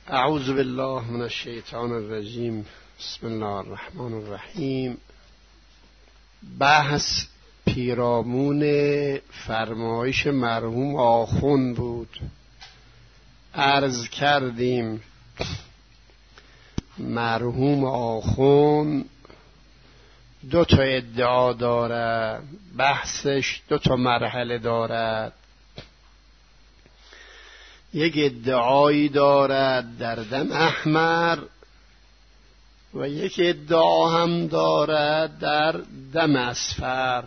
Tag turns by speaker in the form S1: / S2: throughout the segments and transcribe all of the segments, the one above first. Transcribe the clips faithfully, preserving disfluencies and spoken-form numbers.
S1: اعوذ بالله من الشیطان الرجیم. بسم الله الرحمن الرحیم. بحث پیرامون فرمایش مرحوم آخوند بود. عرض کردیم مرحوم آخوند دو تا ادعا دارد، بحثش دو تا مرحله دارد. یک ادعایی دارد در دم احمر و یک ادعا هم دارد در دم اصفر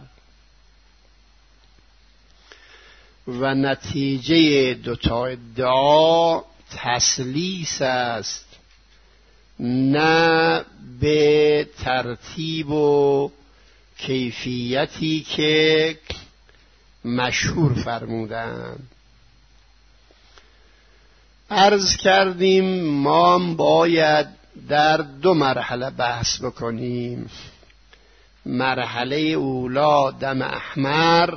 S1: و نتیجه دو تا ادعا تسلیس است، نه به ترتیب و کیفیتی که مشهور فرمودند. عرض کردیم ما هم باید در دو مرحله بحث بکنیم. مرحله اولا دم احمر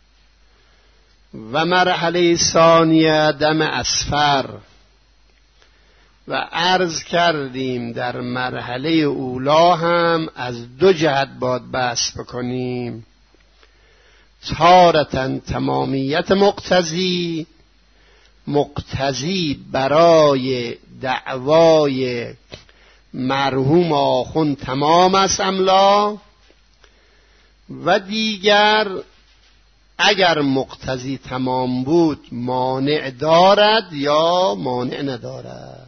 S1: و مرحله ثانیه دم اصفر. و عرض کردیم در مرحله اولا هم از دو جهت باید بحث بکنیم. تارةً تمامیت مقتضی، مقتضی برای دعوای مرحوم آخوند تمام است ام لا، و دیگر اگر مقتضی تمام بود مانع دارد یا مانع ندارد.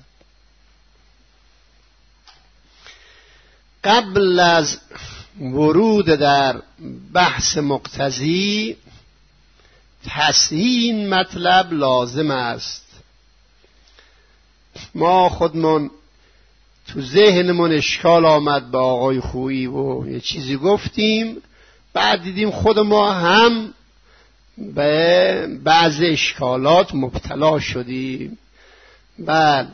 S1: قبل از ورود در بحث مقتضی تصحیح این مطلب لازم است. ما خودمون تو ذهنمون اشکال آمد با آقای خویی و یه چیزی گفتیم، بعد دیدیم خود ما هم به بعض اشکالات مبتلا شدیم. بله،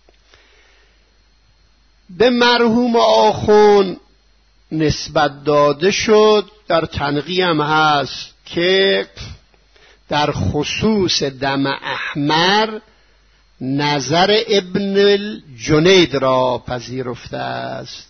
S1: به مرحوم آخوند نسبت داده شد، در تنقیه هم هست که در خصوص دم احمر نظر ابن الجنید را پذیرفته است.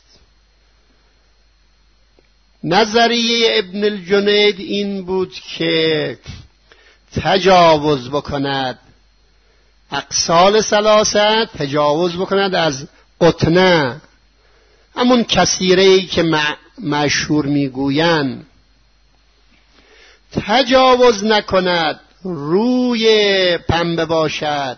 S1: نظریه ابن الجنید این بود که تجاوز بکند اقسال ثلاثه، تجاوز بکند از قطنه، همون کثیره‌ای که مشهور میگویند، تجاوز نکند روی پنبه باشد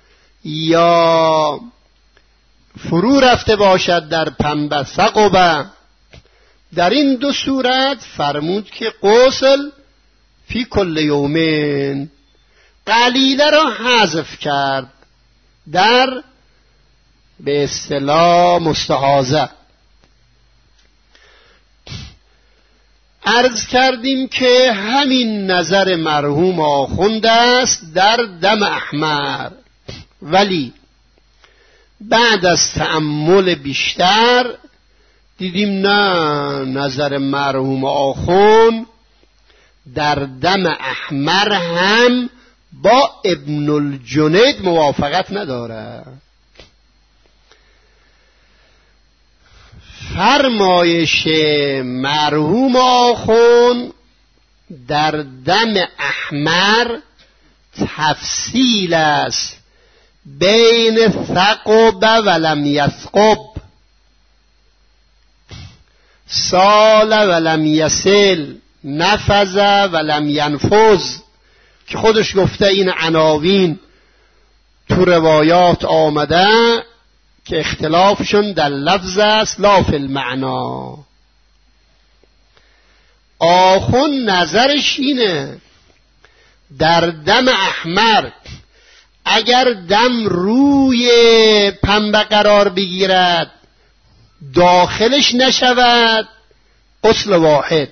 S1: یا فرو رفته باشد در پنبه ثقبه. در این دو صورت فرمود که غسل فی کل یومین، قلیله را حذف کرد در به اصطلاح مستحاضه. عرض کردیم که همین نظر مرحوم آخوند است در دم احمر، ولی بعد از تأمل بیشتر دیدیم نه، نظر مرحوم آخوند در دم احمر هم با ابن الجنید موافقت نداره. فرمایش مرحوم آخوند در دم احمر تفصیل است بین ثقب ولم یثقب، سال ولم یسل، نفذ ولم ینفذ، که خودش گفته این عناوین تو روایات آمده که اختلافشون در لفظ است لا فی المعنا. آخوند نظرش اینه در دم احمر اگر دم روی پنبه قرار بگیرد داخلش نشود غسل واحد،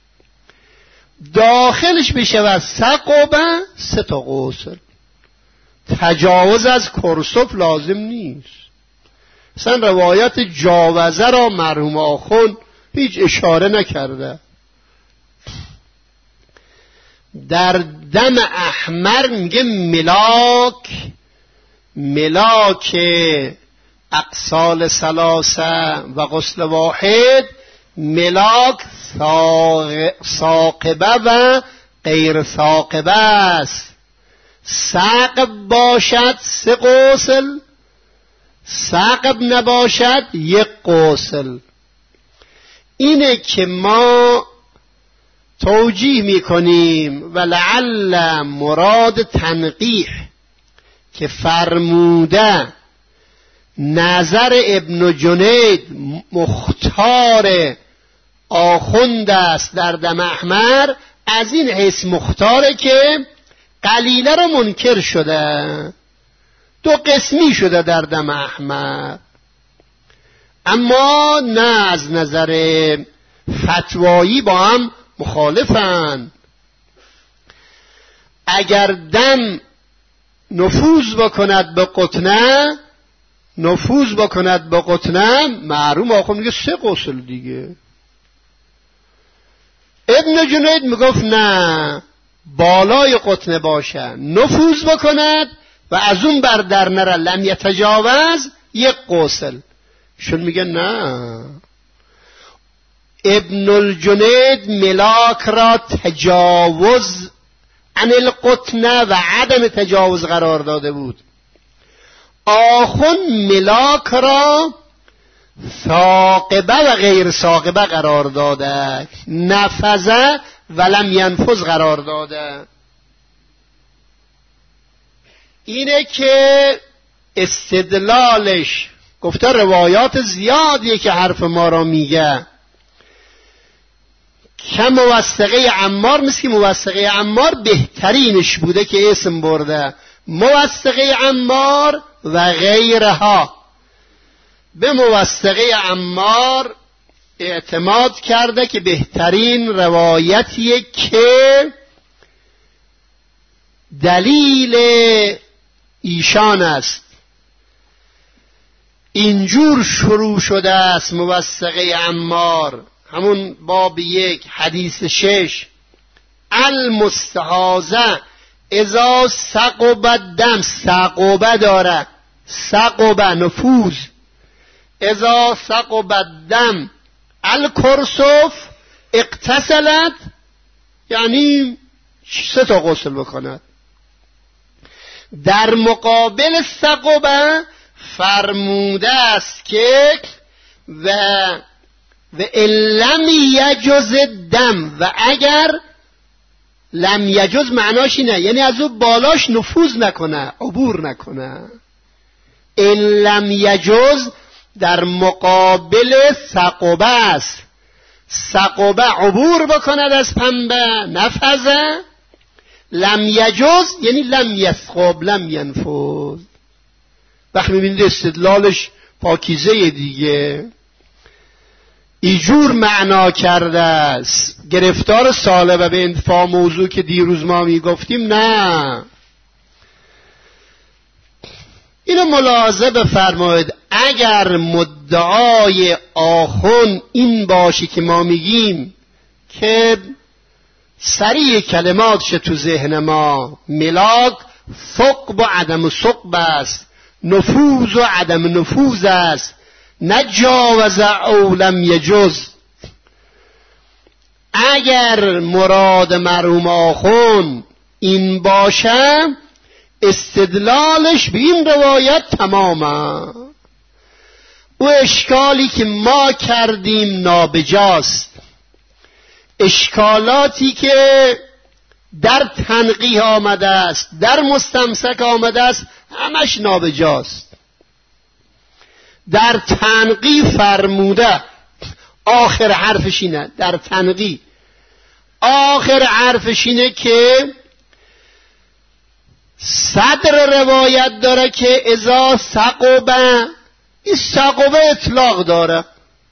S1: داخلش بشود ثقبه سه تا غسل. تجاوز از کرسف لازم نیست. اصلا روایت جاوزه را مرحوم آخوند هیچ اشاره نکرده. در دم احمر میگه ملاک ملاک اقسال ثلاثه و غسل واحد ملاک ثاقبه و غیر ثاقبه است. ثاقب باشد سه غسل، ثاقب نباشد یک غسل. اینه که ما توجیه میکنیم و لعل مراد تنقیح که فرموده نظر ابن جنید مختار آخوند است در دم احمر، از این حیث مختاره که قلیله رو منکر شده، دو قسمی شده در دم احمر. اما نه از نظر فتوایی با هم مخالفن. اگر دم نفوذ بکند به قطنه نفوذ بکند به قطنه معروم آخون میگه سه غسل دیگه. ابن جنید میگفت نه، بالای قطنه باشه نفوذ بکند و از اون بر در نره لم یتجاوز یک غسل. شون میگه نه، ابن الجنید ملاک را تجاوز عن القطنه و عدم تجاوز قرار داده بود. آخون ملاک را ثاقبه و غیر ثاقبه قرار داده، نفذه ولم ینفذ قرار داده. اینه که استدلالش گفته روایات زیادیه که حرف ما را میگه. که موثقه عمار، مثل که موثقه عمار بهترینش بوده که اسم برده، موثقه عمار و غیرها. به موثقه عمار اعتماد کرده که بهترین روایتیه که دلیل ایشان است. اینجور شروع شده است موثقه عمار، همون باب یک حدیث شش: المستحاضه اذا ثقب الدم، ثقوبه داره، ثقوبه نفوذ، اذا ثقب الدم الکرسف اغتسلت، یعنی سه تا غسل بکند. در مقابل ثقوبه فرموده است که و و لم یجز دم، و اگر لم یجز معناش اینه یعنی از او بالاش نفوذ نکنه، عبور نکنه. ان لم یجز در مقابل ثقوبه است. ثقوبه عبور بکند از پنبه، نفذه. لم یجز یعنی لم یثقب، لم ینفذ. وقتی میبینید استدلالش پاکیزه دیگه، ایجور معنا کرده است. گرفتار سالبه به انتفاع موضوع که دیروز ما میگفتیم نه. اینو ملاحظه بفرمایید. اگر مدعای آخون این باشه که ما میگیم که سریع کلماتش تو ذهن ما ملاک ثقب و عدم ثقب است، نفوذ و عدم نفوذ است، نجاوز او لم یجز. اگر مراد مرحوم آخون این باشه استدلالش به این روایت تمامه. و اشکالی که ما کردیم نابجاست. اشکالاتی که در تنقیح آمده است، در مستمسک آمده است، همش نابجاست. در تنقیح فرموده، آخر حرفش اینه، در تنقیح آخر حرفش اینه که صدر روایت داره که اذا ثقوبه، این ثقوبه اطلاق داره.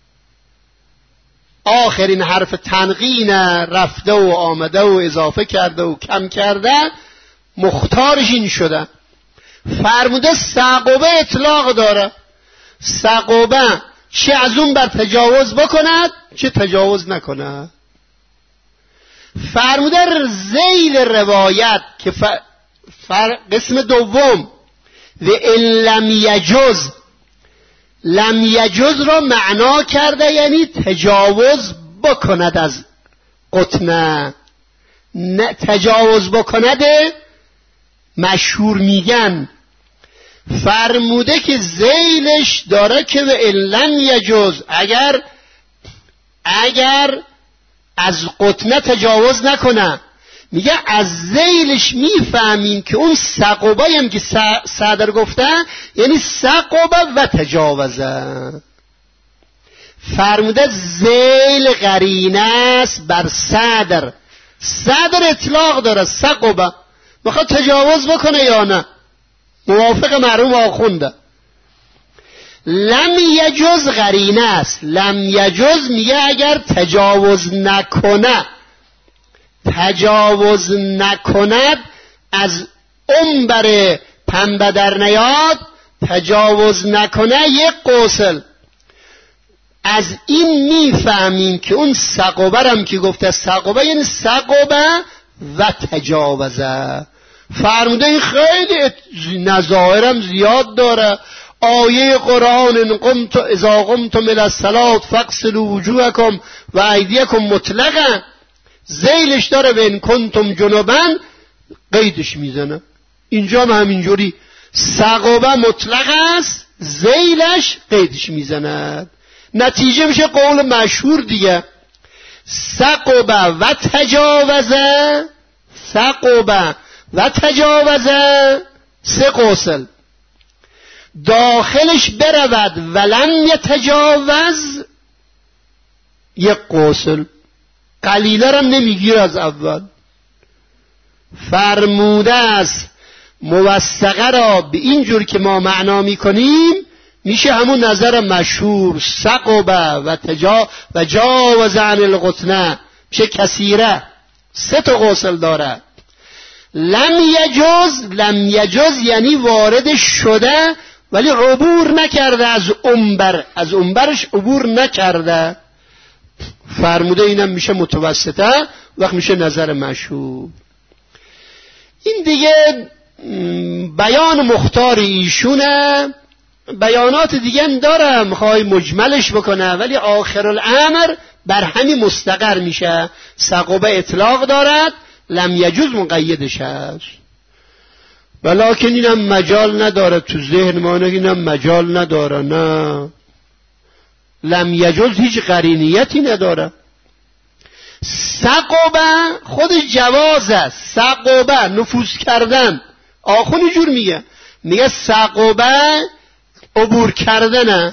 S1: آخرین حرف تنقینه رفته و آمده و اضافه کرده و کم کرده، مختارش این شده. فرموده ثقوبه اطلاق داره. ثقوبه چه از اون بر تجاوز بکند چه تجاوز نکند. فرموده ذیل روایت که فر... فر... قسم دوم و ان لم یجز، لم یجز را معنا کرده یعنی تجاوز بکند از قطنه. نه تجاوز بکند مشهور میگن، فرموده که ذیلش داره که و ان لم یجز، اگر اگر از قطنه تجاوز نکنه. میگه از ذیلش میفهمیم که اون سقوبه هم که صدر گفته یعنی سقوبه و تجاوزه. فرموده ذیل قرینه است بر صدر، صدر اطلاق داره، سقوبه میخواد تجاوز بکنه یا نه، موافق مرحوم آخونده. لم یجز قرینه است، لم یجز میگه اگر تجاوز نکنه، تجاوز نکند از عنبر پنبه در نیاد، تجاوز نکنه یک غسل. از این میفهمیم که اون سقوبه هم که گفته سقوبه یعنی سقوبه و تجاوزه. فرموده این خیلی نظائرم زیاد داره. آیه قرآن قمت اذا قمتم الى الصلاة فاغسلوا وجوهکم و ایدیکم مطلقا، ذیلش داره و ان کنتم جنبا قیدش میزنه. اینجا هم همینجوری سقوبه مطلق است، ذیلش قیدش میزنه. نتیجه میشه قول مشهور دیگه، سقوبه و تجاوزه، سقوبه و تجاوزه سه غسل. داخلش برود ولم یتجاوز یک غسل، قلیله را نمیگیر از اول. فرموده است موثقه را به این جور که ما معنا میکنیم میشه همون نظر مشهور، سقوبه و تجا و جاوز عن القطنه، میشه کثیره، سه تا غسل داره. لم یجز، لم یجز یعنی وارد شده ولی عبور نکرده از عنبر، از عنبرش عبور نکرده. فرموده اینم میشه متوسطه، وقت میشه نظر مشهور. این دیگه بیان مختار ایشونه. بیانات دیگه داره میخوای مجملش بکنه، ولی آخر الامر بر همین مستقر میشه. سقوبه اطلاق دارد، لم یجوز مقیدش هست، ولیکن اینم مجال نداره تو ذهن ما، اینم مجال نداره. نه، لم یجوز هیچ قرینیتی نداره. سقوبه خود جواز است، سقوبه نفوذ کردن. آخونی جور میگه، میگه سقوبه عبور کردنه.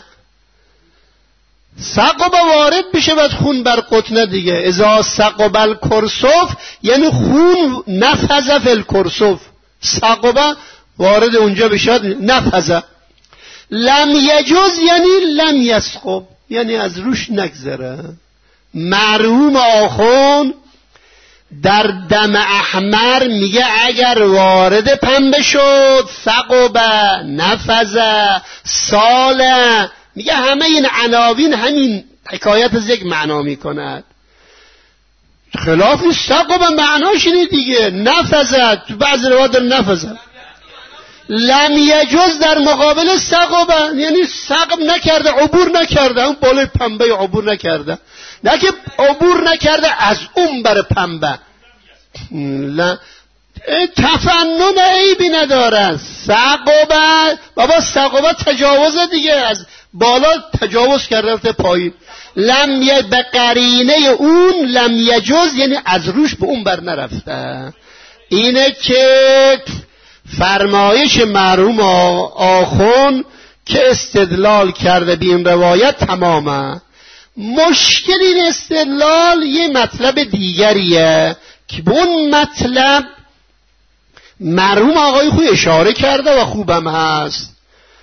S1: سقوبه وارد بشه بعد خون بر قطنه دیگه. اذا سقوبه الکرسف یعنی خون نفذ فی الکرسف، سقوبه وارد اونجا بشد نفذ. لم یجوز یعنی لم یسقب، یعنی از روش نگذره. مرحوم آخون در دم احمر میگه اگر وارد پنبه شد سقوبه، نفذ، ساله، میگه همه این عناوین همین حکایت از یک معنا میکند. خلاف سقوبه معناش اینه دیگه، نفذت، تو بعض روایات در نفذت. لم یجوز در مقابل سقوبه یعنی سقب نکرده، عبور نکرده، اون بالای پنبه عبور نکرده، نه که عبور نکرده از اون بر پنبه. لا تفنن عیبی نداره. سقوبه بابا، سقوبه تجاوز دیگه، از بالا تجاوز کرده پایین. لم ی به قرینه اون لم یجوز یعنی از روش به اون بر نرفته. اینه که فرمایش مرحوم آخون که استدلال کرده به این روایت تمامه. مشکل این استدلال یه مطلب دیگریه که به اون مطلب مرحوم آقای خوی اشاره کرده و خوبم هست.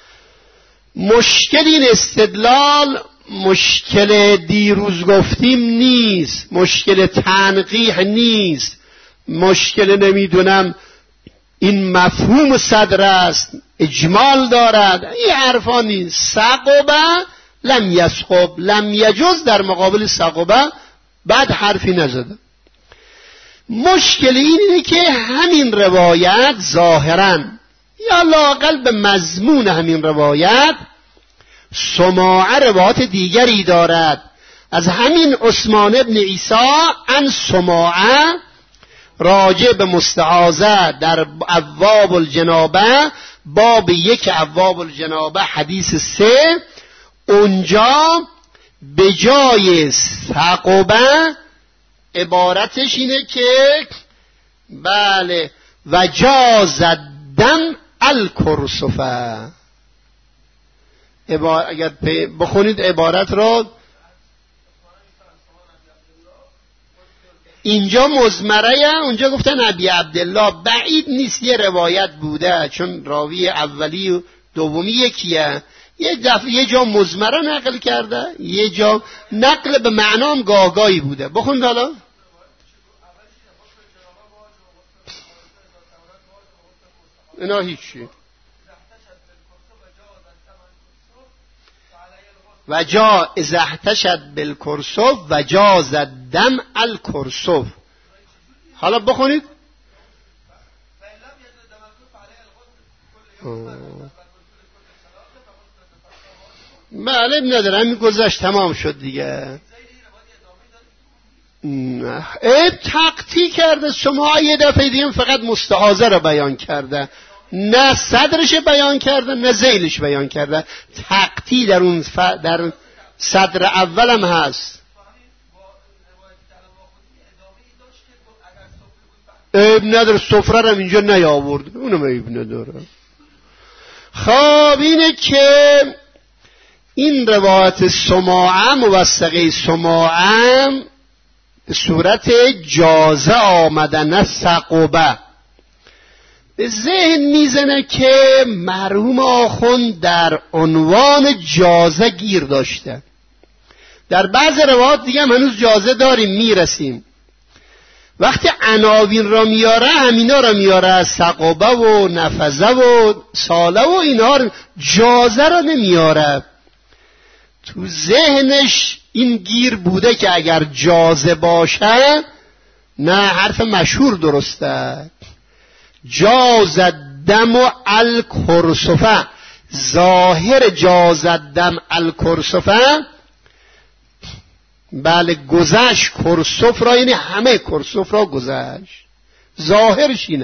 S1: مشکل این استدلال مشکل دیروز گفتیم نیست، مشکل تنقیح نیست، مشکل نمیدونم این مفهوم صدر است، اجمال دارد، این حرفا نیست. سقوبه لم یسقب، لم یجوز در مقابل سقوبه بعد حرفی نزده. مشکل اینه که همین روایت ظاهرا یا لااقل به مضمون همین روایت سماعه روایت دیگری دارد از همین عثمان ابن عیسی عن سماعه راجع به مستعاذه در ابواب الجنابه، باب یک ابواب الجنابه حدیث سه، اونجا به جای ثقبه عبارتش اینه که بله و جاز الدم الکرسفه. عبارت اگر بخونید عبارت را اینجا مزمره، اونجا گفتن ابی عبدالله، بعید نیست یه روایت بوده چون راوی اولی و دومی یکیه، یه دفعه یه جا مزمره نقل کرده، یه جا نقل به معنام گاگایی بوده. بخون حالا اینا هیچی. و جا اذا احتشد بالکرسف و جاز الدم الکرسف. حالا بخونید بله نداره، همین گذشت تمام شد دیگه. اب تقطی کرده سماعه، یه دفعه دیگه فقط مستعاذه رو بیان کرده، نه صدرش بیان کرده نه ذیلش بیان کرده. تقطی در اون ف... در صدر اولم هست. اب نداره، سفره رو اینجا نیاورد، اونم اب نداره. خب اینه که این روایت سماعه موثقه سماعه به صورت جازه آمده نه ثقبه. به ذهن میزنه که مرحوم آخوند در عنوان جازه گیر داشته. در بعض روایات دیگه هم هنوز جازه داریم، میرسیم. وقتی عناوین را میاره همینا را میاره، ثقبه و نفذه و ساله و اینها را، جازه را نمیاره. تو ذهنش این گیر بوده که اگر جازه باشه، نه حرف مشهور درسته، جاز الدم الکرسفه. ظاهر جاز الدم الکرسفه بله گذشت کرسف را، یعنی همه کرسف را گذشت، ظاهرش اینه.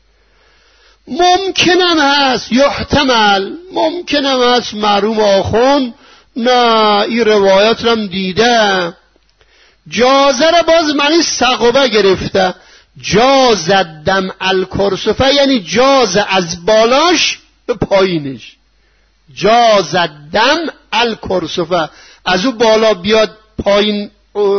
S1: ممکنم هست یحتمل، ممکنم هست مرحوم آخوند نه این روایت رو هم دیده، جازه را باز معنی ثقبه گرفته. جاز الدم الکرسفه یعنی جاز از بالاش به پایینش، جاز الدم الکرسفه، از او بالا بیاد پایین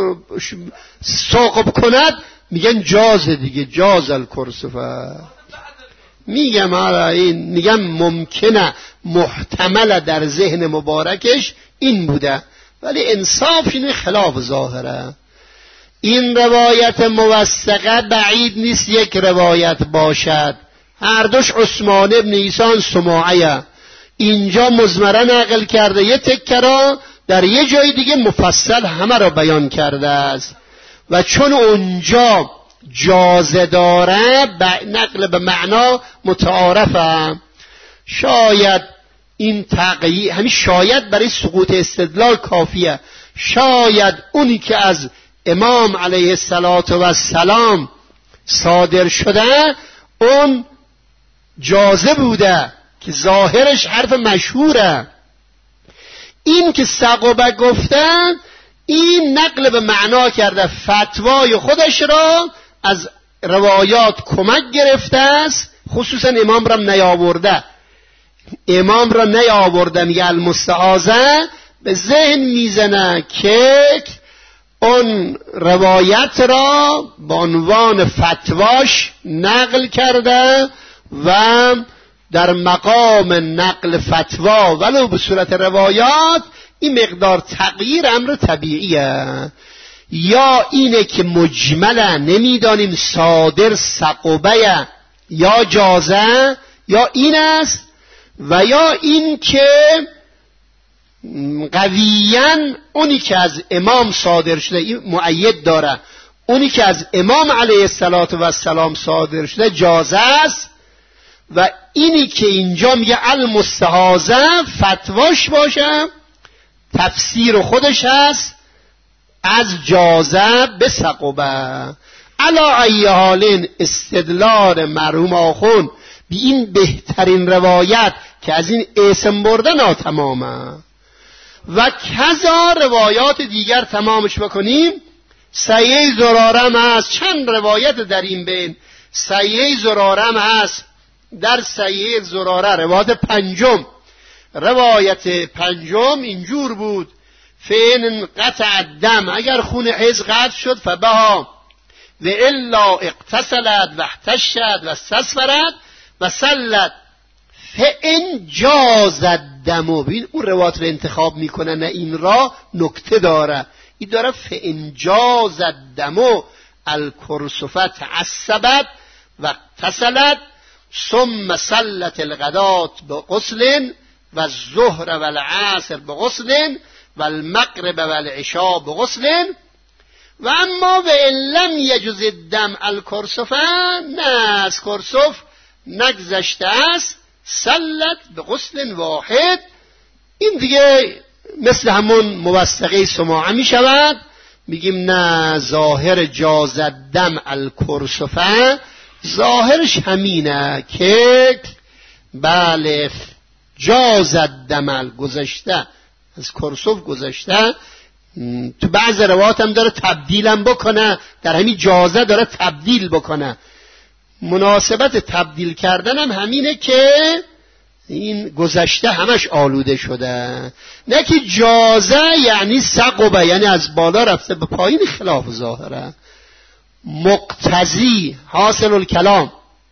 S1: ثاقب کند میگن جاز دیگه، جاز الکرسفه. میگم آره این میگم ممکنه محتمل در ذهن مبارکش این بوده، ولی انصاف اینه خلاف ظاهره. این روایت موثقه بعید نیست یک روایت باشد، هر دوش عثمان ابن عیسی سماعه. اینجا مزمره نقل کرده یه تکه را، در یه جای دیگه مفصل همه را بیان کرده است. و چون اونجا جازه داره نقل به معنا متعارفه، شاید این تقیید همین شاید برای سقوط استدلال کافیه. شاید اونی که از امام علیه السلام صادر شده اون جازه بوده که ظاهرش حرف مشهوره. این که ثقبه گفتن این نقل به معنا کرده، فتوای خودش را از روایات کمک گرفته است، خصوصا امام را نیاورده، امام را نیاورده. میگه المستعاذه به ذهن میزنه که اون روایت را به عنوان فتواش نقل کرده و در مقام نقل فتوا ولو به صورت روایات این مقدار تغییر امر طبیعیه. یا اینه که مجمله نمیدانیم صادر ثقبه یا جازه، یا این است، و یا این که قویاً اونی که از امام صادر شده این مؤید داره، اونی که از امام علیه السلام صادر شده جازه است و اینی که اینجا میگه المستحاضه فتواش باشه، تفسیر خودش هست از جازه به سقبه. علا ای حال استدلال مرحوم آخون بی این بهترین روایت که از این اسم برده ناتمامه و کذا روایات دیگر تمامش بکنیم. سیه زرارم هست، چند روایت در این بین. سیه زرارم هست، در سیه زراره روایت پنجم، روایت پنجم اینجور بود: فین قطع الدم، اگر خون حیض قطع شد فبها و الا اقتسلت و احتشت و استسفرت و سلت فان جاز الدم. ببین اون روایت رو انتخاب میکنه، نه این را نکته داره، این داره فان جاز الدم الکرسفه تعصبت و اقتسلت ثم سلت الغدات بغسل و الظهر و العصر بغسل و المغرب و العشاء بغسل و اما و ان لم یجز الدم الکرسفه، نه از کرسف نگذشته است، سلت بغسل واحد. این دیگه مثل همون موثقه سماعه می شود. میگیم نه، ظاهر جاز الدم الکرسفه ظاهرش همینه که بله جاز الدم گذشته، از کرسف گذشته. تو بعض روایات هم داره تبدیلم بکنه، در همین جازه داره تبدیل بکنه. مناسبت تبدیل کردن هم همینه که این گذشته همش آلوده شده، نه که جازه یعنی سقبه، یعنی از بالا رفته به پایین، خلاف ظاهره. مقتضی حاصل الکلام،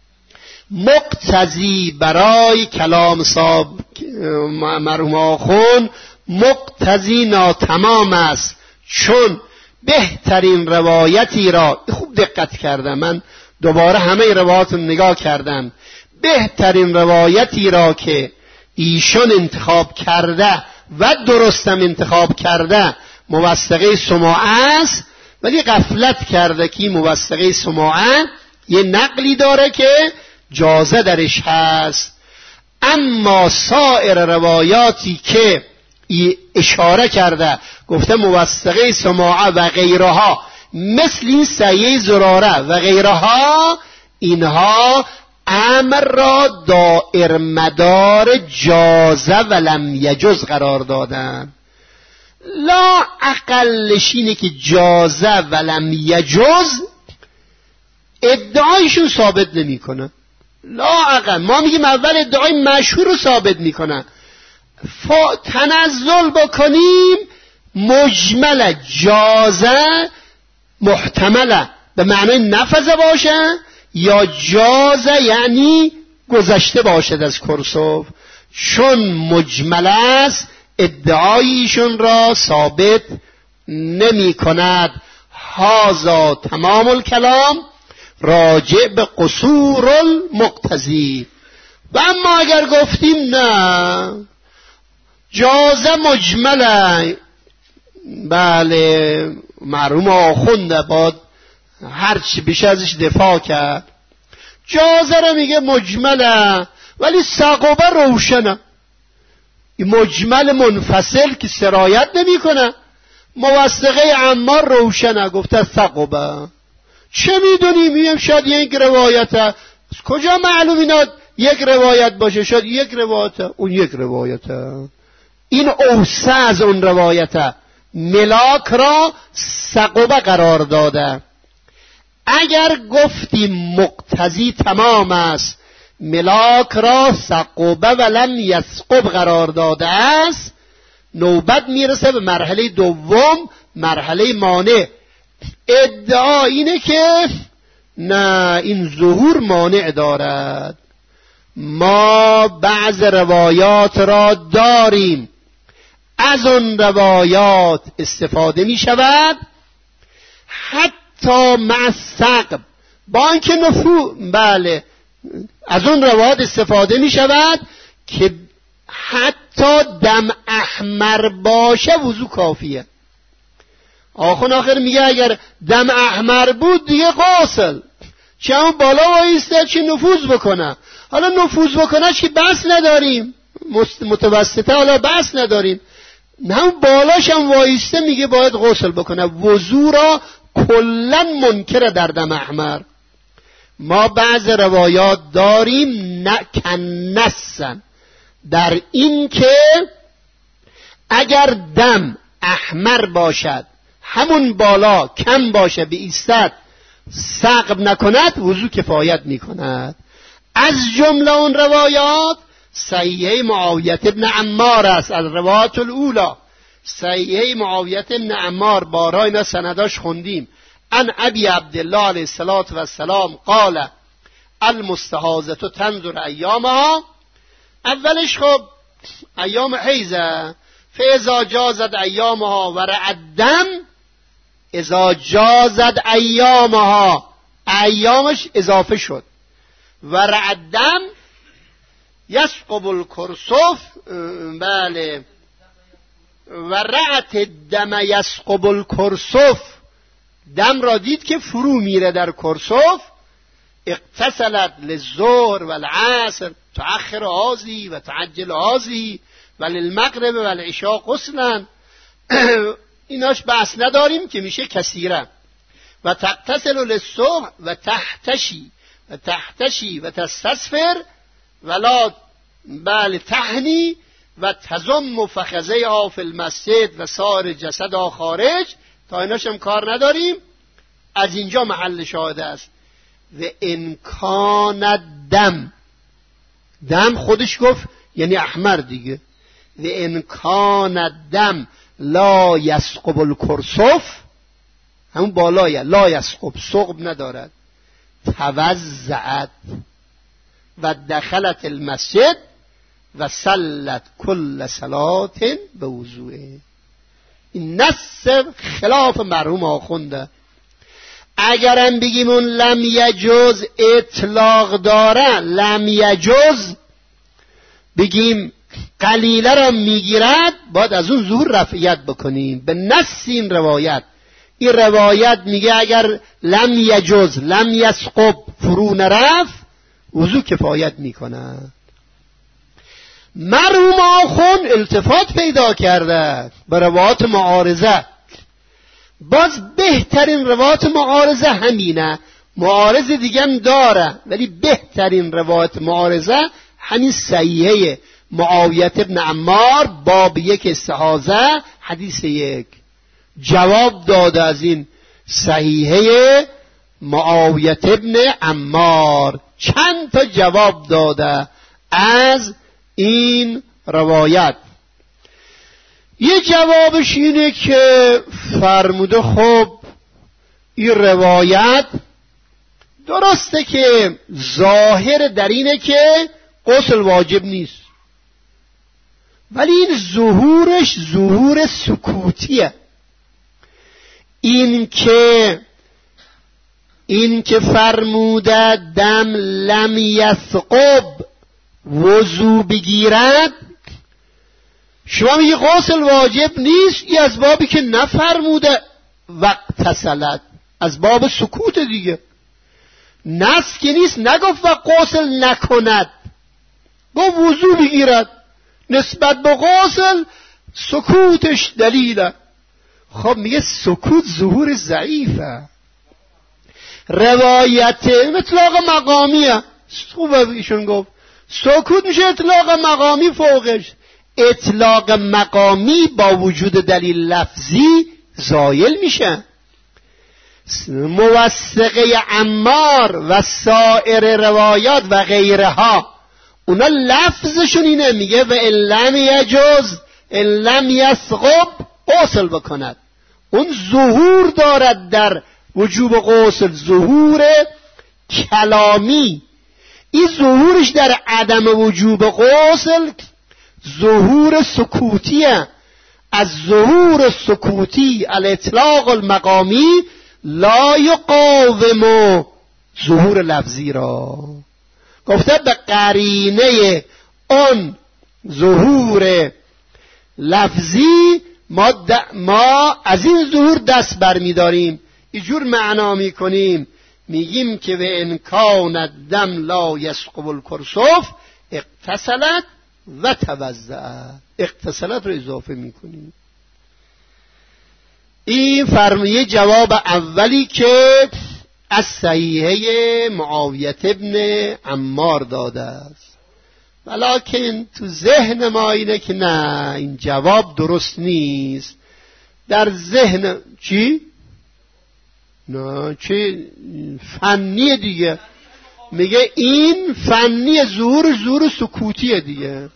S1: مقتضی برای کلام صاحب مرحوم آخون مقتضی ناتمام است، چون بهترین روایتی را، خوب دقت کردم من دوباره همه روایات رو نگاه کردم، بهترین روایتی را که ایشون انتخاب کرده و درستم انتخاب کرده موثقه سماعه است، ولی غفلت کرده که موثقه سماعه یه نقلی داره که جازه درش هست. اما سایر روایاتی که اشاره کرده گفته موثقه سماعه و غیرها، مثل این سیه زراره و غیرها، اینها امر را دائر مدار جازه و لم یجز قرار دادن. لا اقلش اینه که جازه و لم یجز ادعایشون ثابت نمی کنه. لا اقل ما میگیم اول ادعای مشهور رو ثابت میکنن، تنزل بکنیم مجمل جازه محتمله به معنی نفذه باشه، یا جازه یعنی گذشته باشد از کرسف، چون مجمل است ادعایشون را ثابت نمی کند. هذا تمام الکلام راجع به قصور المقتضی. و اما اگر گفتیم نه جازه مجمله، بله مرحوم آخونده باد هرچی بیشه ازش دفاع کرد، جازه را میگه مجمله ولی سقبه روشنه، این مجمل منفصل که سرایت نمی کنه. موثقه عمار روشنه، گفته سقبه. چه میدونیم؟ میگم شاید یک روایته، از کجا معلوم اینا یک روایت باشه؟ شاید یک روایته، اون یک روایته، این اوسع از اون روایته. ملاک را سقبه قرار داده. اگر گفتیم مقتضی تمام است، ملاک را سقبه ولم یسقب قرار داده است، نوبت میرسه به مرحله دوم، مرحله مانع. ادعا اینه که نه، این ظهور مانع دارد. ما بعض روایات را داریم، از اون روایات استفاده می شود حتی مع سقب، با اینکه نفو بله از اون روایات استفاده می شود که حتی دم احمر باشه وضو کافیه. آخون آخر میگه اگر دم احمر بود دیگه غسل، چه اون بالا وایسته چه نفوذ بکنه. حالا نفوذ بکنش که بس نداریم، متوسطه حالا بس نداریم، نه بالاش هم وایسته میگه باید غسل بکنه. وضو را کلن منکر در دم احمر. ما بعض روایات داریم نه کنسن در این که اگر دم احمر باشد همون بالا کم باشه به ایستد ثقب نکند وضو کفایت میکند. از جمله اون روایات صحیحه معاویه ابن عمار است، از روایات الاولی صحیحه معاویه ابن عمار بارا اینا سنداش خوندیم. ان ابی عبدالله علیه الصلاة و السلام قال المستحاضة تنظر ایامها، اولش خب ایام حیزه، فاذا جازت ایامها و رعد دم، اذا جازت ایامها ایامش اضافه شد، و رعد دم یسقب الکرسف، بله، و رعت الدم یسقب الکرسف، دم را دید که فرو میره در کرسف. اغتسلت للظهر و العصر تأخر آزی و تعجل آزی و للمغرب و العشاء غسلا. ایناش بحث نداریم که میشه کثیره. و تغتسل للصبح و تحتشی و تحتشی و تستسفر ولا بل تحنی و تضم فخذه ها فی المسجد و سایر جسد ها خارج. تا ایناش هم کار نداریم. از اینجا محل شاهده است. و امکان دم، دم خودش گفت یعنی احمر دیگه. و امکان دم لا یسقب الکرسف، همون بالایه، لا یسقب، ثقب ندارد. توزعت و دخلت المسجد و صلت کل صلات به وضوئه. این نص خلاف مرحوم آخونده. اگرم بگیم اون لم یجوز اطلاق داره، لم یجوز بگیم قلیله را میگیرد، باید از اون ظهور رفعیت بکنیم به نص این روایت. این روایت میگه اگر لم یجوز لم یسقب فرو نرفت وضو کفایت میکنه. مرحوم آخون التفات پیدا کرده به روایات معارضه. باز بهترین روایات معارضه همینه، معارض دیگه هم داره ولی بهترین روایات معارضه همین صحیحه معاویه ابن عمار باب یک استحاضه حدیث یک. جواب داده از این صحیحه معاویه ابن عمار، چند تا جواب داده از این روایت. یه جوابش اینه که فرموده خب این روایت درسته که ظاهر در اینه که غسل واجب نیست، ولی این ظهورش ظهور سکوتیه. این که این که فرموده دم لم یثقب وضو بگیرد، شما میگی غسل واجب نیست، این از بابی که نفرموده وقت تسلت، از باب سکوت دیگه. نص که نیست، نگفت و غسل نکند، گفت وضو بگیرد. نسبت به غسل سکوتش دلیله. خب میگه سکوت ظهور ضعیفه. روایت اطلاق مقامیه، خوبه ایشون گفت سکوت میشه اطلاق مقامی فوقش. اطلاق مقامی با وجود دلیل لفظی زایل میشه. موثقه عمار و سایر روایات و غیرها اونا لفظشون اینه، میگه و لم یجوز لم یثقب غسل بکند. اون ظهور دارد در وجوب غسل، ظهور کلامی. این ظهورش در عدم وجوب غسل ظهور سکوتیه. از ظهور سکوتی الاطلاق المقامی لا یقاوم ظهور لفظی را. گفته به قرینه اون ظهور لفظی ما, ما از این ظهور دست برمیداریم. اینجور معنا میکنیم میگیم که به امکان الدم لا یسقب الکرسف اغتسلت و توضأت. اغتسلت رو اضافه میکنیم. این فرمیه جواب اولی که از صحیحه معاویه ابن عمار داده است، ولیکن تو ذهن ما اینه که نه، این جواب درست نیست. در ذهن چی؟ نه چی؟ فنی دیگه. میگه این فنی، ظهور ظهور سکوتیه دیگه.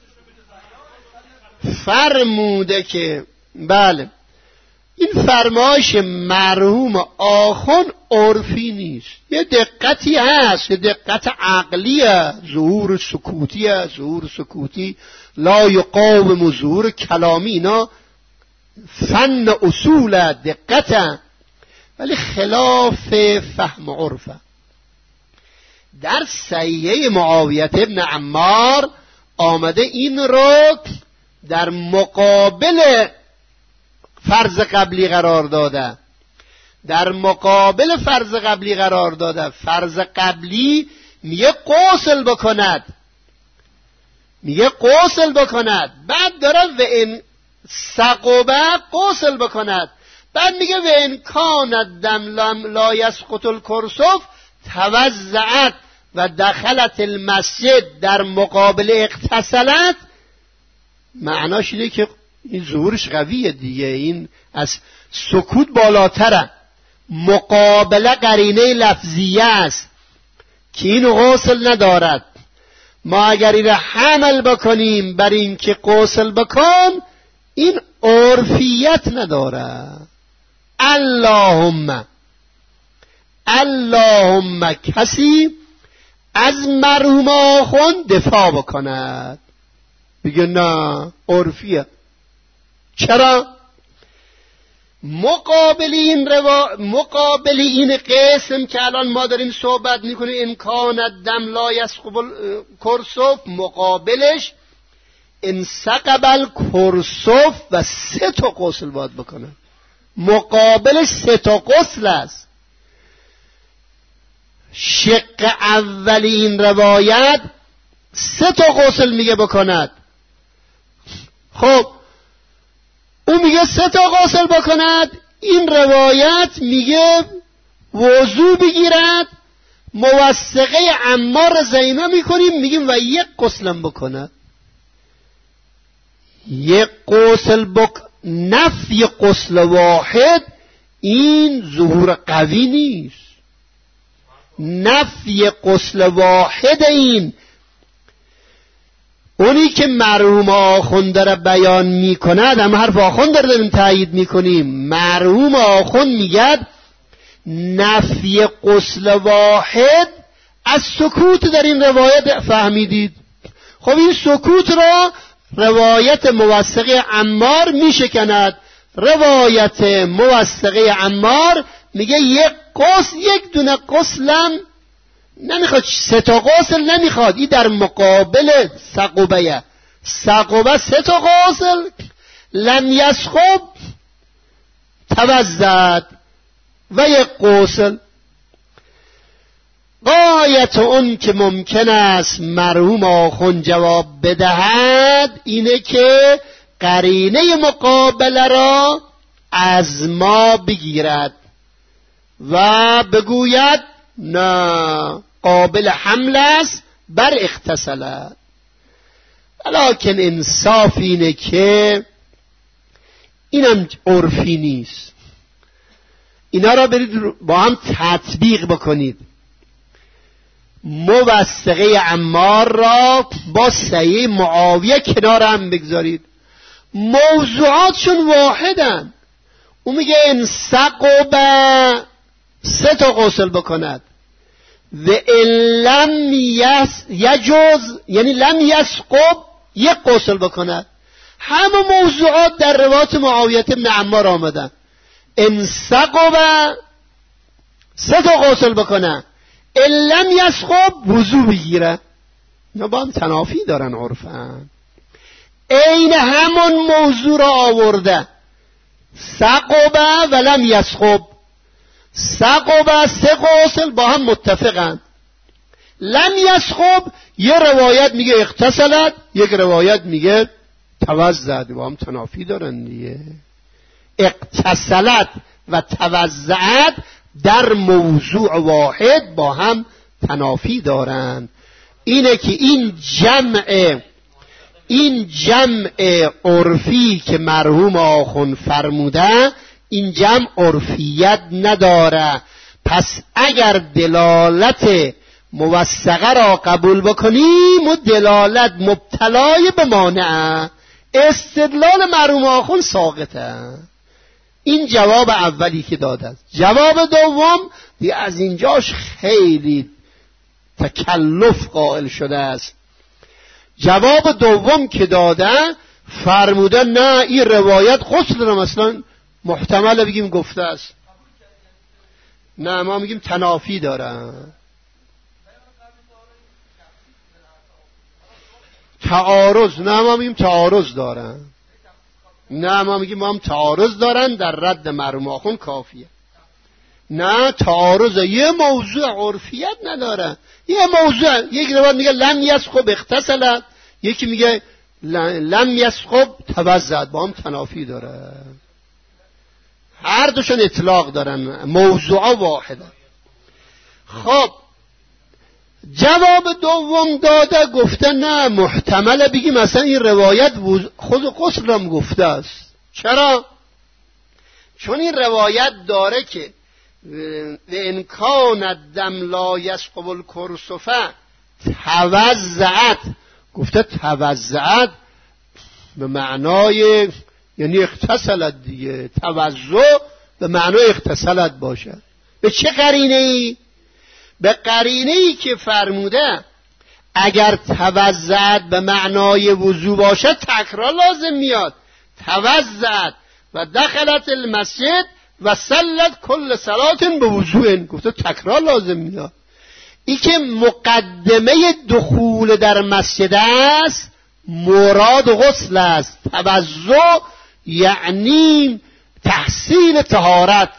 S1: فرموده که بله این فرمایش مرحوم آخون عرفی نیست، یه دقتی هست، یه دقت عقلیه. ظهور سکوتیه، ظهور سکوتی لا یقاوم ظهور کلامی، اینا فن اصول دقته، ولی خلاف فهم عرفه. در صحیحه معاویه ابن عمار آمده این رو در مقابل فرض قبلی قرار داده، در مقابل فرض قبلی قرار داده. فرض قبلی میگه غسل بکند، میگه غسل بکند، بعد داره و این ثقبه غسل بکند، بعد میگه و این کان الدم لا یسقط الکرسف توضأت و دخلت المسجد در مقابل اغتسلت. معناش اینه که این ظهورش قویه دیگه، این از سکوت بالاتره. مقابله قرینه لفظیه است که این غسل ندارد. ما اگر این حمل بکنیم بر این که غسل بکن، این عرفیت نداره. اللهم اللهم کسی از مرحوم آخوند دفاع بکند، بگه نه عرفیه. چرا؟ مقابل این روا... مقابل این قسم که الان ما داریم صحبت میکنیم امکان الدم لا یسقب الکرسف، مقابلش انسقب الکرسف و سه تا غسل باید بکنه. مقابلش سه تا غسل است. شق اولی این روایت سه تا غسل میگه بکند. خب اون میگه سه تا غسل بکند، این روایت میگه وضو بگیرد، موثقه عمار زینا میکنیم، میگیم و یک غسلم بکند. یک غسل بک نفی غسل واحد این ظهور قوی نیست. نفی غسل واحد این اونی که مرحوم آخوند داره بیان میکند، هم حرف آخوند داره داریم تایید میکنیم. مرحوم آخوند میگد نفی غسل واحد از سکوت در این روایت فهمیدید. خب این سکوت را روایت موثقه عمار میشکند. روایت موثقه عمار میگه یک غسل، یک دونه غسلم نمیخواد، سه تا غسل نمیخواد. این در مقابل ثقبه، ثقبه سه تا غسل، لم یسقب توضأت و یک غسل. غایت اون که ممکن است مرحوم آخوند جواب بدهد اینه که قرینه مقابله را از ما بگیرد و بگوید نه قابل حمل است بر اغتسلت. ولیکن انصاف اینه که اینم عرفی نیست. اینا را برید با هم تطبیق بکنید. موثقه عمار را با صحیح معاویه کنار هم بگذارید، موضوعاتشون واحدن. اون میگه ان ثقب سه تا غسل بکند و ان لم یجوز یعنی لم یسقب یک غسل بکند. همه موضوعات در روایت معاویه ابن عمار آمدن. ان ثقب سه تا غسل بکنه، ان لم یسقب وضو بگیره. اینا با هم تنافی دارن عرفاً. این همون موضوع را آورده، ثقب و لم یسقب. سقب و سه غسل با هم متفقند. لم یسخب یه روایت میگه اغتسلت، یک روایت میگه توضأت، با هم تنافی دارن دیگه. اغتسلت و توضأت در موضوع واحد با هم تنافی دارن. اینه که این جمع این جمع عرفی که مرحوم آخوند فرموده، این جمع عرفیت نداره. پس اگر دلالت موثقه را قبول بکنیم و دلالت مبتلای به مانعه، استدلال مرحوم آخوند ساقطه. این جواب اولی که داده است. جواب دوم دی از اینجاش خیلی تکلف قائل شده است. جواب دوم که داده فرموده نه این روایت غسل را مثلا محتمل بگیم گفته است، نه ما میگیم تنافی داره. تعارض، نه ما میگیم تعارض دارن، نه ما میگیم ما هم تعارض دارن، در رد مرحوم آخوند کافیه. نه تعارض، یه موضوع عرفیت نداره. یه موضوع، یک روایت میگه لم یسخب اغتسلت، یکی میگه لم یسخب توضأت، با هم تنافی داره. هر دوشون اطلاق دارن، موضوع واحده. خب جواب دوم داده، گفته نه محتمله بگیم مثلا این روایت خود غسل را گفته است. چرا؟ چون این روایت داره که و انکان الدم لا یسقب الکرسفه توضأت، گفته توضأت به معنای یعنی اغتسلت دیگه، توضع به معنای اغتسلت باشه. به چه قرینه ای؟ به قرینه ای که فرموده اگر توضأت به معنای وضو باشه تکرار لازم میاد. توضأت و دخلت المسجد و صلت کل صلات به وضوء، گفته تکرار لازم میاد. ای که مقدمه دخول در مسجد است مراد غسل است. توضع یعنی تحصیل طهارت.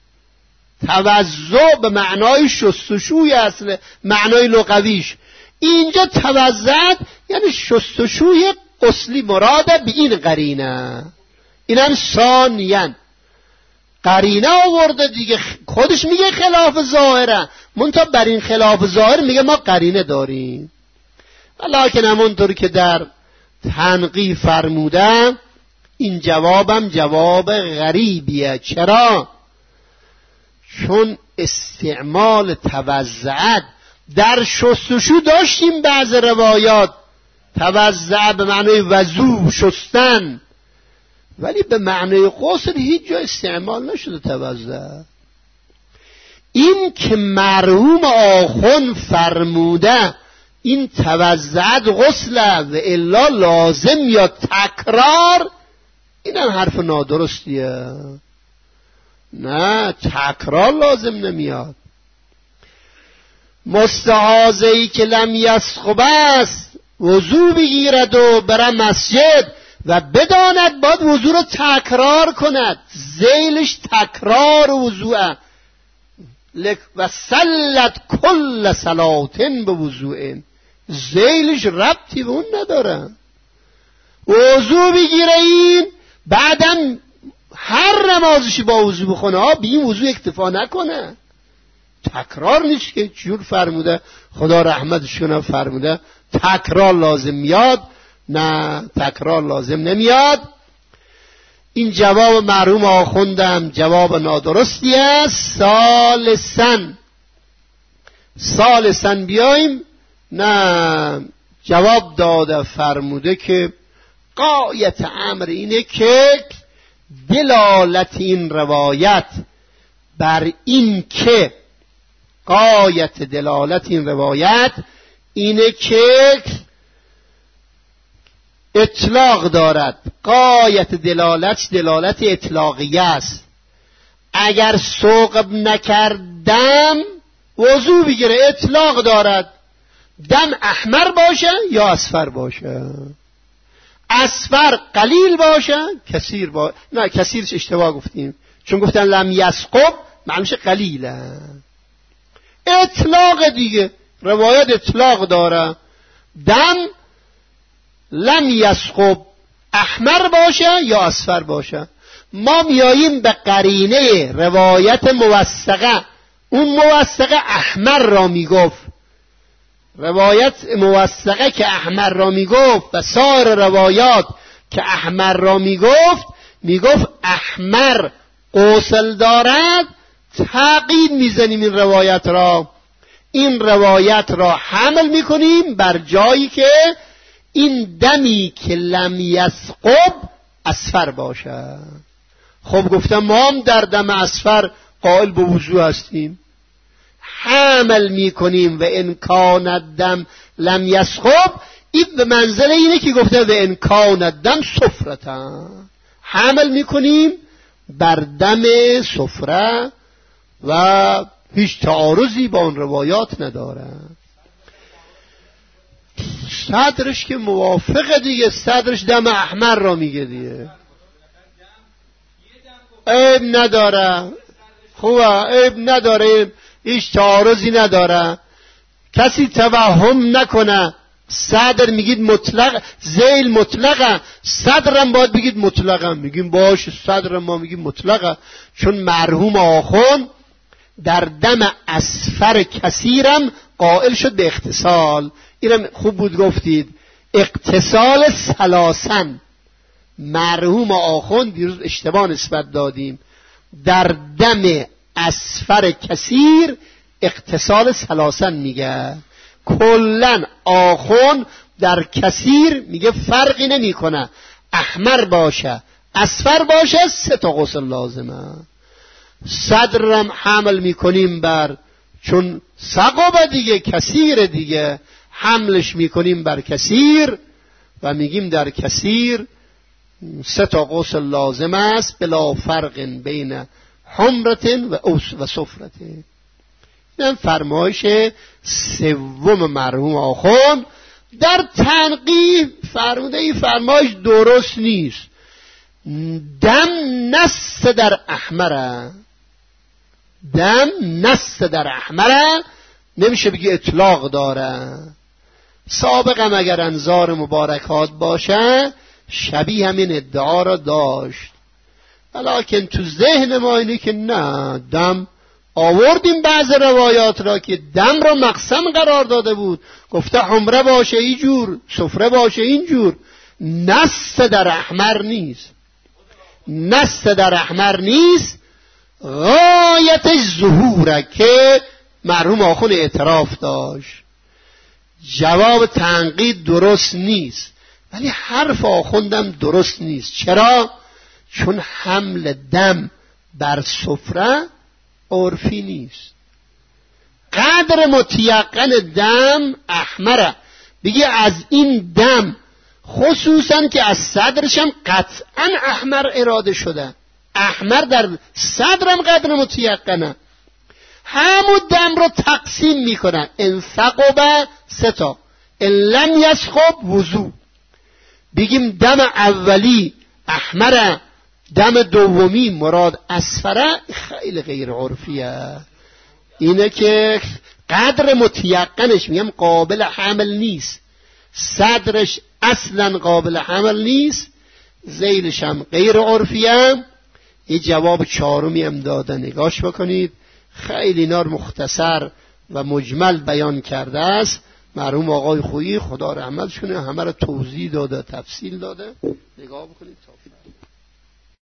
S1: توضع به معنای شستشوی اصل، معنای لغویش. اینجا توضأت یعنی شستشوی غسلی مراده به این قرینه. اینم ثانیاً قرینه آورده دیگه، خودش میگه خلاف ظاهره، منتها بر این خلاف ظاهر میگه ما قرینه داریم. لکن همونطور که در تنقیح فرموده این جوابم جواب غریبیه. چرا؟ چون استعمال توضأت در شستشو داشتیم، بعض روایات توضأ به معنای وضو شستن، ولی به معنای غسل هیچ جا استعمال نشده توضأ. این که مرحوم آخوند فرموده این توضأت غسله و الا لازم یا تکرار، این هم حرف نادرستیه. نه تکرار لازم نمیاد. مستحاضه‌ای که لم یسخب است وضو بگیرد و بره مسجد و بداند باید وضو رو تکرار کند، ذیلش تکرار وضوء و صلت کل صلاتن به وضوء، ذیلش ربطی به اون نداره. وضو بگیره این بعدم هر نمازشی با وضو بخونه ها، بی این وضو اکتفا نکنه، تکرار نیست که جور فرموده خدا رحمتش کنه، فرموده تکرار لازم میاد. نه تکرار لازم نمیاد. این جواب مرحوم آخوندم جواب نادرستی است. ثالثاً ثالثاً بیاییم، نه جواب داده فرموده که غایت امر اینه که دلالت این روایت بر این که غایت دلالت این روایت اینه که اطلاق دارد. غایت دلالت دلالت اطلاقیه است. اگر ثقب نکردم وضو بگیره، اطلاق دارد. دم احمر باشه یا اصفر باشه، اصفر قلیل باشه کثیر باشه. نه کثیرش اشتباه گفتیم، چون گفتن لم یسقب معنیش قلیله. اطلاق دیگه، روایت اطلاق داره. دم لم یسقب احمر باشه یا اصفر باشه. ما میاییم به قرینه روایت موثقه. اون موثقه احمر را میگفت، روایت موثقه که احمر را میگفت و سایر روایات که احمر را میگفت، میگفت احمر غسل دارد. تعقیب میزنیم این روایت را، این روایت را حمل میکنیم بر جایی که این دمی که لم یسقب اصفر باشه. خب گفتم ما هم در دم اصفر قائل به وضو هستیم، حمل میکنیم و ان کان الدم لم یسقب. این به منزله اینه که گفته و ان کان الدم صفرة، حمل میکنیم بر دم صفره و هیچ تعارضی با اون روایات نداره. صدرش که موافقه دیگه، صدرش دم احمر را میگه دیگه، عیب نداره، خوبه، عیب نداره، هیچ تعارضی نداره. کسی توهم نکنه صدر میگید مطلق، ذیل مطلقه، صدرم باید بگید مطلقه. میگیم باشه صدرم ما میگیم مطلقه، چون مرحوم آخوند در دم اصفر کثیرم قائل شد به اغتسال. اینم خوب بود گفتید، اغتسال ثلاثن. مرحوم آخوند دیروز اشتباه نسبت دادیم، در دم اصفر کثیر اغتسال ثلاثن میگه. کلن آخوند در کثیر میگه فرقی نمی کنه، احمر باشه اصفر باشه سه تا غسل لازمه. صدرم حمل میکنیم بر، چون سقب دیگه کثیر دیگه، حملش میکنیم بر کثیر و میگیم در کثیر سه تا غسل لازم است، بلا فرق بین حمرت و اوس و صفرت. این فرمایش سوم مرحوم آخوند. در تنقیح فرموده این فرمایش درست نیست. دم نص در احمره، دم نص در احمره، نمیشه بگی اطلاق داره. سابقم اگر انظار مبارکات باشه شبیه همین ادعا را داشت، ولیکن تو ذهن ما اینه که نه، دم آوردیم بعض روایات را که دم را مقسم قرار داده بود، گفته حمره باشه اینجور، صفره باشه اینجور. نص در احمر نیست، نص در احمر نیست، غایتش ظهوره که مرحوم آخوند اعتراف داشت. جواب تنقید درست نیست، ولی حرف آخوندم درست نیست. چرا؟ چون حمل دم بر صفره عرفی نیست. قدر متیقن دم احمره، بگی از این دم، خصوصا که از صدرشم قطعا احمر اراده شده، احمر در صدرم قدر متیقنه. همون دم رو تقسیم میکنن، ان ثقب سه تا، ان لم یسقب وضو. بگیم دم اولی احمره، دم دومی مراد اصفره، خیلی غیر عرفیه. اینه که قدر متیقنش میگم قابل حمل نیست، صدرش اصلا قابل حمل نیست، ذیلش هم غیر عرفیه. یه جواب چهارمی هم داده، نگاش بکنید، خیلی نار مختصر و مجمل بیان کرده است. مرحوم آقای خویی خدا رحمتش کنه، همه رو توضیح داده، تفصیل داده. نگاه بکنید تا